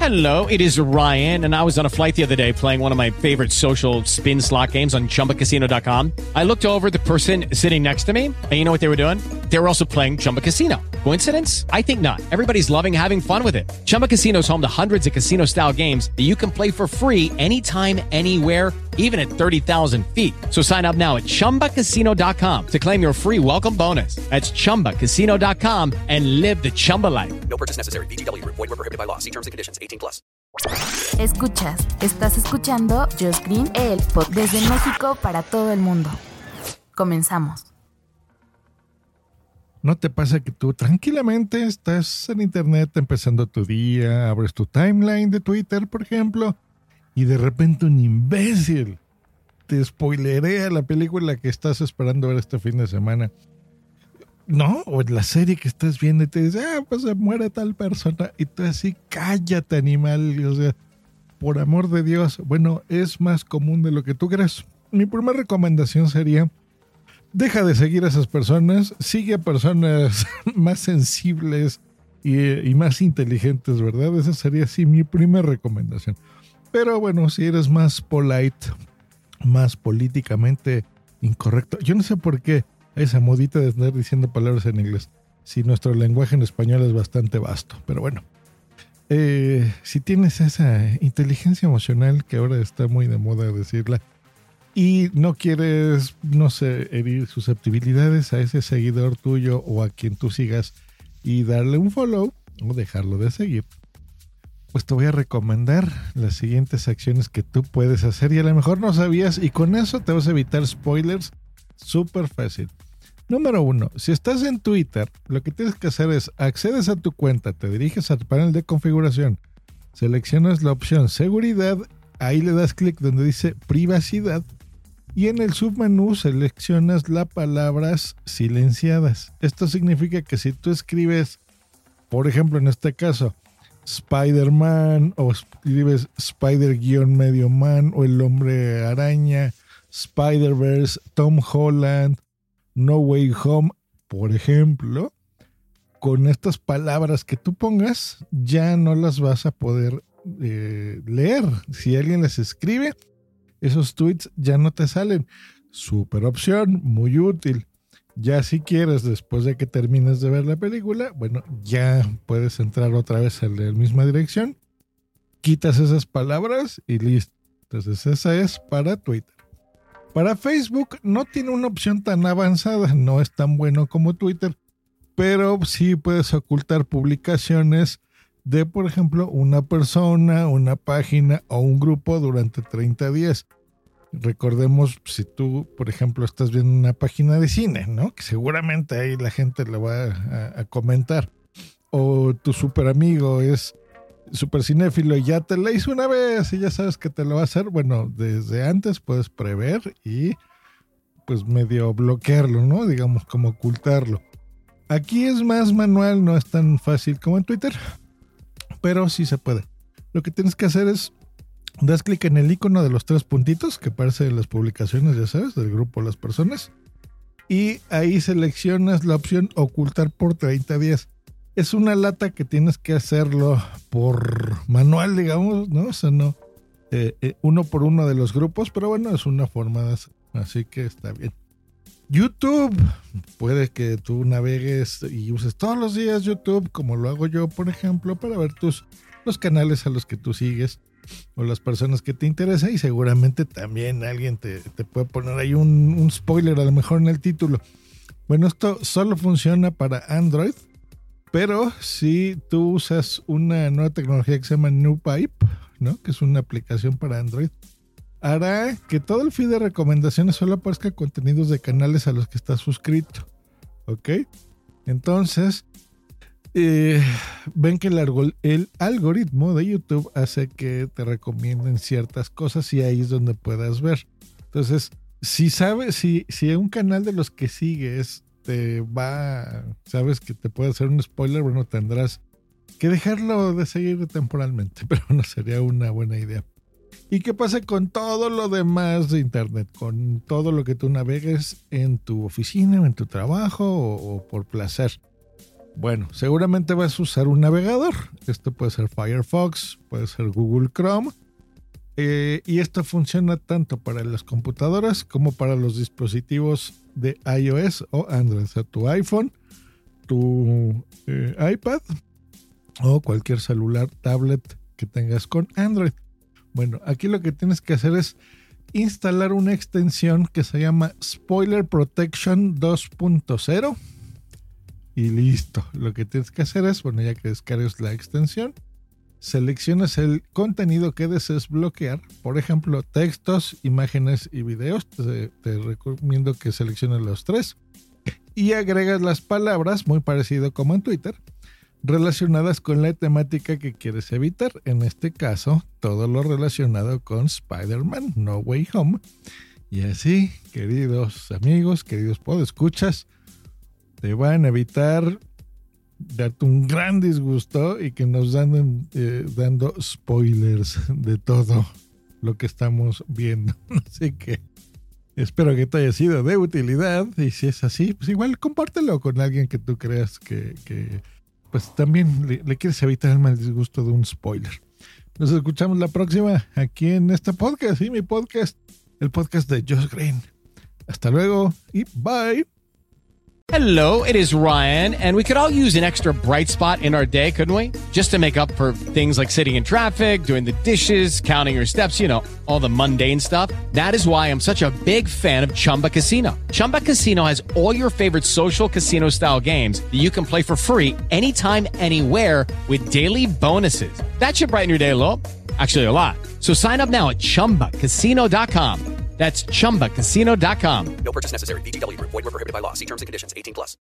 Hello, it is Ryan, and I was on a flight the other day playing one of my favorite social spin slot games on ChumbaCasino.com. I looked over at the person sitting next to me, and you know what they were doing? They were also playing Chumba Casino. Coincidence? I think not. Everybody's loving having fun with it. Chumba Casino is home to hundreds of casino-style games that you can play for free anytime, anywhere, even at 30,000 feet. So sign up now at ChumbaCasino.com to claim your free welcome bonus. That's ChumbaCasino.com and live the Chumba life. No purchase necessary. VGW. Void where prohibited by law. See terms and conditions. 18+. Estás escuchando Just Green, el podcast desde México para todo el mundo. Comenzamos. ¿No te pasa que tú tranquilamente estás en internet empezando tu día, abres tu timeline de Twitter, por ejemplo, y de repente un imbécil te spoilerea la película que estás esperando ver este fin de semana? ¿No? O en la serie que estás viendo y te dice, pues se muere tal persona. Y tú así, cállate, animal. O sea, por amor de Dios. Bueno, es más común de lo que tú crees. Mi primera recomendación sería, deja de seguir a esas personas. Sigue a personas más sensibles y más inteligentes, ¿verdad? Esa sería así mi primera recomendación. Pero bueno, si eres más polite, más políticamente incorrecto. Yo no sé por qué esa modita de estar diciendo palabras en inglés, si nuestro lenguaje en español es bastante vasto, pero bueno, si tienes esa inteligencia emocional que ahora está muy de moda decirla y no quieres, no sé, herir susceptibilidades a ese seguidor tuyo o a quien tú sigas y darle un follow o dejarlo de seguir, pues te voy a recomendar las siguientes acciones que tú puedes hacer y a lo mejor no sabías, y con eso te vas a evitar spoilers súper fácil. Número 1, si estás en Twitter, lo que tienes que hacer es accedes a tu cuenta, te diriges al panel de configuración, seleccionas la opción seguridad, ahí le das clic donde dice privacidad y en el submenú seleccionas las palabras silenciadas. Esto significa que si tú escribes, por ejemplo en este caso, Spider-Man o escribes Spider-Man o el Hombre Araña, Spider-Verse, Tom Holland, No Way Home, por ejemplo, con estas palabras que tú pongas, ya no las vas a poder leer. Si alguien les escribe, esos tweets ya no te salen. Súper opción, muy útil. Ya si quieres, después de que termines de ver la película, bueno, ya puedes entrar otra vez en la misma dirección, quitas esas palabras y listo. Entonces esa es para Twitter. Para Facebook no tiene una opción tan avanzada, no es tan bueno como Twitter, pero sí puedes ocultar publicaciones de, por ejemplo, una persona, una página o un grupo durante 30 días. Recordemos, si tú, por ejemplo, estás viendo una página de cine, ¿no? Que seguramente ahí la gente le va a comentar. O tu super amigo es super cinéfilo y ya te la hizo una vez y ya sabes que te lo va a hacer. Bueno, desde antes puedes prever y pues medio bloquearlo, ¿no? Digamos, como ocultarlo. Aquí es más manual, no es tan fácil como en Twitter, pero sí se puede. Lo que tienes que hacer es das clic en el icono de los 3 puntitos que aparece en las publicaciones, ya sabes, del grupo Las Personas, y ahí seleccionas la opción ocultar por 30 días. Es una lata que tienes que hacerlo por manual, digamos, ¿no? O sea, no uno por uno de los grupos, pero bueno, es una forma de hacer, así que está bien. YouTube, puede que tú navegues y uses todos los días YouTube, como lo hago yo, por ejemplo, para ver los canales a los que tú sigues o las personas que te interesan, y seguramente también alguien te puede poner ahí un spoiler a lo mejor en el título. Bueno, esto solo funciona para Android, pero si tú usas una nueva tecnología que se llama NewPipe, ¿no? Que es una aplicación para Android, hará que todo el feed de recomendaciones solo aparezca contenidos de canales a los que estás suscrito. ¿Ok? Entonces, ven que el algoritmo de YouTube hace que te recomienden ciertas cosas y ahí es donde puedas ver. Entonces, si un canal de los que sigues sabes que te puede hacer un spoiler, bueno, tendrás que dejarlo de seguir temporalmente, pero no sería una buena idea. ¿Y qué pasa con todo lo demás de internet? Con todo lo que tú navegues en tu oficina o en tu trabajo o por placer. Bueno, seguramente vas a usar un navegador. Esto puede ser Firefox, puede ser Google Chrome. Y esto funciona tanto para las computadoras como para los dispositivos de iOS o Android. O sea, tu iPhone, tu iPad o cualquier celular, tablet que tengas con Android. Bueno, aquí lo que tienes que hacer es instalar una extensión que se llama Spoiler Protection 2.0 y listo. Lo que tienes que hacer es, bueno, ya que descargues la extensión, seleccionas el contenido que desees bloquear, por ejemplo, textos, imágenes y videos. Te recomiendo que selecciones los tres y agregas las palabras, muy parecido como en Twitter, relacionadas con la temática que quieres evitar. En este caso, todo lo relacionado con Spider-Man No Way Home. Y así, queridos amigos, queridos podescuchas, te van a evitar darte un gran disgusto y que nos anden dando spoilers de todo lo que estamos viendo. Así que espero que te haya sido de utilidad, y si es así, pues igual compártelo con alguien que tú creas que pues también le quieres evitar el mal disgusto de un spoiler. Nos escuchamos la próxima aquí en este podcast, y mi podcast, el podcast de Josh Green. Hasta luego y bye. Hello, it is Ryan, and we could all use an extra bright spot in our day, couldn't we? Just to make up for things like sitting in traffic, doing the dishes, counting your steps, you know, all the mundane stuff. That is why I'm such a big fan of Chumba Casino. Chumba Casino has all your favorite social casino-style games that you can play for free anytime, anywhere with daily bonuses. That should brighten your day a little. Actually, a lot. So sign up now at ChumbaCasino.com. That's ChumbaCasino.com. No purchase necessary. VGW Group. Void where prohibited by law. See terms and conditions. 18+.